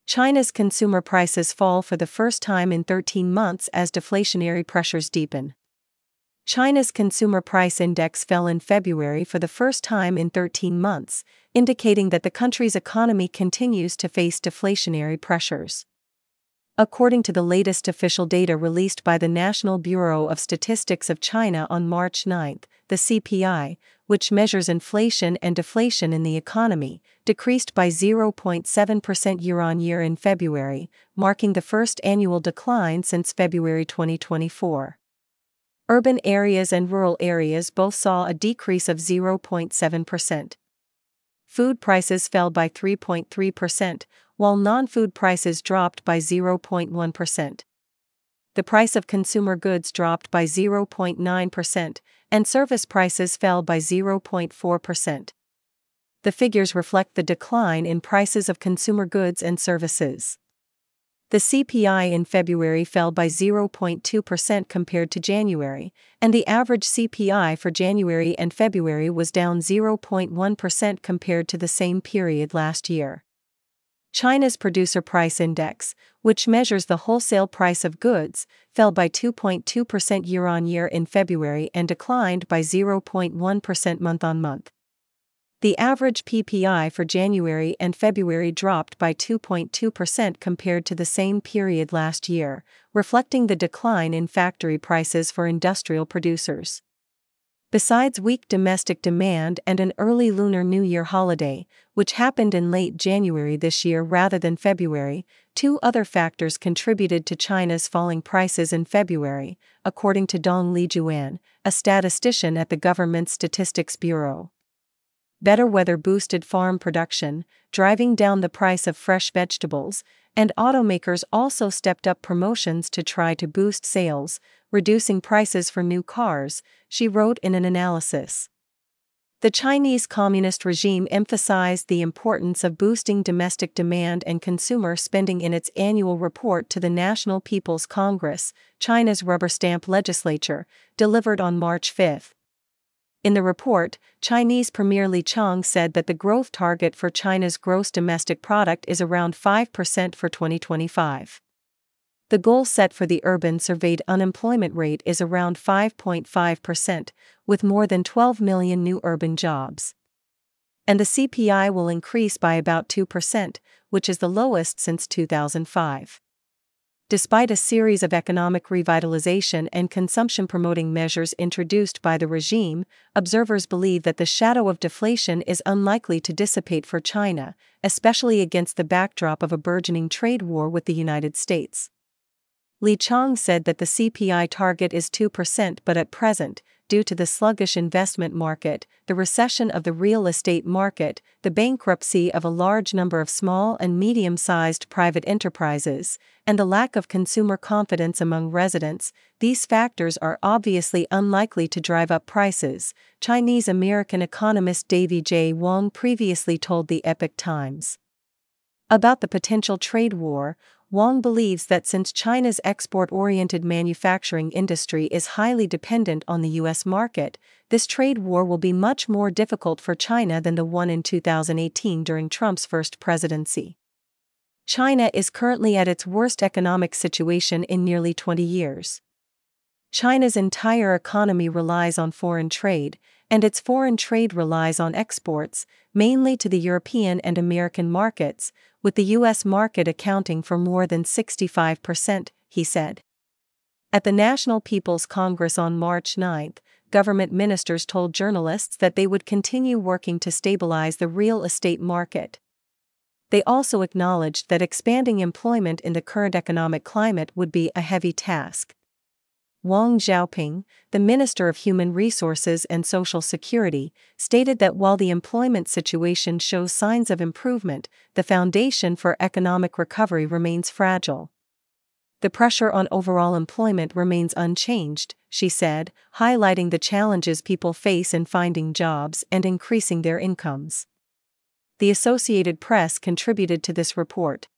China's consumer prices fall for the first time in 13 months as deflationary pressures deepen. China's consumer price index fell in February for the first time in 13 months, indicating that the country's economy continues to face deflationary pressures. According to the latest official data released by the National Bureau of Statistics of China on March 9, the CPI, which measures inflation and deflation in the economy, decreased by 0.7% year-on-year in February, marking the first annual decline since February 2024. Urban areas and rural areas both saw a decrease of 0.7%. Food prices fell by 3.3%, while non-food prices dropped by 0.1%. The price of consumer goods dropped by 0.9%, and service prices fell by 0.4%. The figures reflect the decline in prices of consumer goods and services. The CPI in February fell by 0.2% compared to January, and the average CPI for January and February was down 0.1% compared to the same period last year. China's Producer Price Index, which measures the wholesale price of goods, fell by 2.2% year-on-year in February and declined by 0.1% month-on-month. The average PPI for January and February dropped by 2.2% compared to the same period last year, reflecting the decline in factory prices for industrial producers. Besides weak domestic demand and an early Lunar New Year holiday, which happened in late January this year rather than February, two other factors contributed to China's falling prices in February, according to Dong Lijuan, a statistician at the government's Statistics Bureau. Better weather boosted farm production, driving down the price of fresh vegetables, and automakers also stepped up promotions to try to boost sales, reducing prices for new cars, she wrote in an analysis. The Chinese Communist regime emphasized the importance of boosting domestic demand and consumer spending in its annual report to the National People's Congress, China's rubber stamp legislature, delivered on March 5. In the report, Chinese Premier Li Qiang said that the growth target for China's gross domestic product is around 5% for 2025. The goal set for the urban surveyed unemployment rate is around 5.5%, with more than 12 million new urban jobs. And the CPI will increase by about 2%, which is the lowest since 2005. Despite a series of economic revitalization and consumption-promoting measures introduced by the regime, observers believe that the shadow of deflation is unlikely to dissipate for China, especially against the backdrop of a burgeoning trade war with the United States. Li Qiang said that the CPI target is 2%, but at present, due to the sluggish investment market, the recession of the real estate market, the bankruptcy of a large number of small and medium-sized private enterprises, and the lack of consumer confidence among residents, these factors are obviously unlikely to drive up prices, Chinese-American economist Davy J. Wong previously told the Epoch Times. About the potential trade war, Wong believes that since China's export-oriented manufacturing industry is highly dependent on the U.S. market, this trade war will be much more difficult for China than the one in 2018 during Trump's first presidency. China is currently at its worst economic situation in nearly 20 years. China's entire economy relies on foreign trade, and its foreign trade relies on exports, mainly to the European and American markets, with the U.S. market accounting for more than 65%, he said. At the National People's Congress on March 9, government ministers told journalists that they would continue working to stabilize the real estate market. They also acknowledged that expanding employment in the current economic climate would be a heavy task. Wang Xiaoping, the Minister of Human Resources and Social Security, stated that while the employment situation shows signs of improvement, the foundation for economic recovery remains fragile. The pressure on overall employment remains unchanged, she said, highlighting the challenges people face in finding jobs and increasing their incomes. The Associated Press contributed to this report.